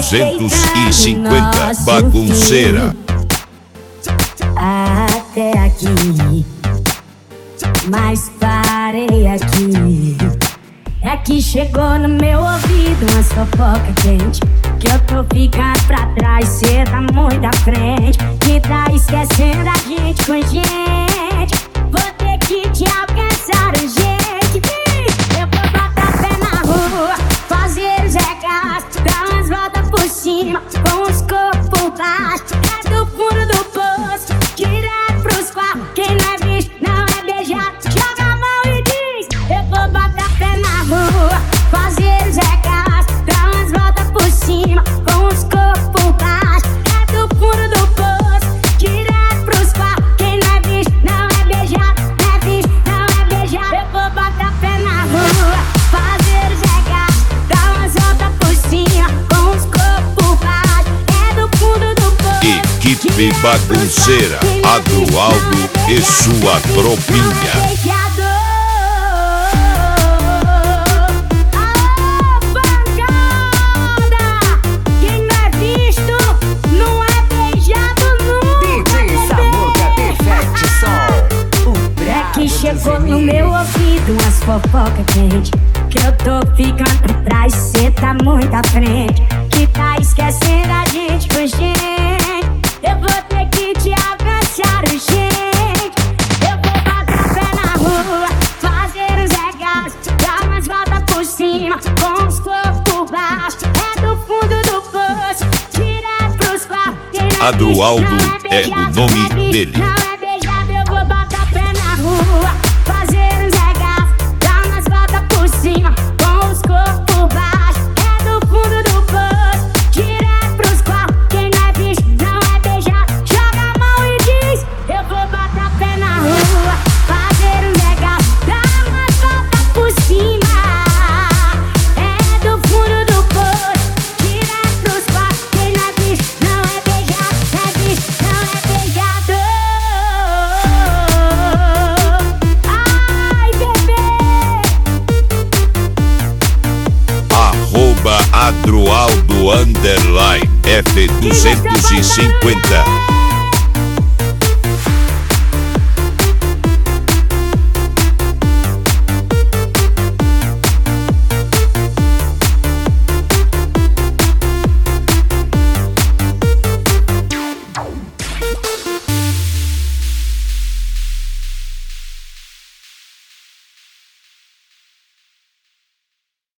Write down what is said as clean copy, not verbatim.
F250 bagunceira. Até aqui, mas parei aqui. É que chegou no meu ouvido uma fofoca quente, que eu tô ficando pra trás, cê tá muito à frente, que tá esquecendo a gente com gente. Vou ter que te alcançar urgente. Eu vou botar pé na rua, fazer os recados, dar umas voltas por cima, com os corpos por baixo. É do fundo do poço, direto pros quartos. Quem não é bicho, não é beijado, joga a mão e diz: eu vou botar pé na rua, fazer os recados, dar umas voltas por cima, com os corpos por baixo. É do fundo do poço, direto pros quartos. Quem não é bicho, não é beijado, não é bicho, não é beijado. Eu vou botar pé na rua, fazer os recados, dar umas voltas por cima, com os corpos por baixo. É do fundo do poço. Equipe bagunceira, Adroaldo e sua tropinha. Chegou no meu ouvido umas fofoca quente, que eu tô ficando pra trás, cê tá muito à frente, que tá esquecendo a gente com gente. Eu vou ter que te alcançar urgente. Eu vou botar pé na rua, fazer os regalos, dar umas voltas por cima, com os corpos por baixo. É do fundo do poço, direto pros quartos. Adroaldo é o nome dele. Fazer os regalos, dar umas voltas por cima, com os corpos por baixo. É do fundo do poço, direto pros quartos. Quem não é bicho, não é beijado, joga a mão e diz: eu vou botar pé na rua, fazer os regalos, dar umas voltas por cima. É do fundo do poço, direto pros quartos. Quem não é bicho, não é beijado, não é bicho, não é beijado. Adroaldo _ F250.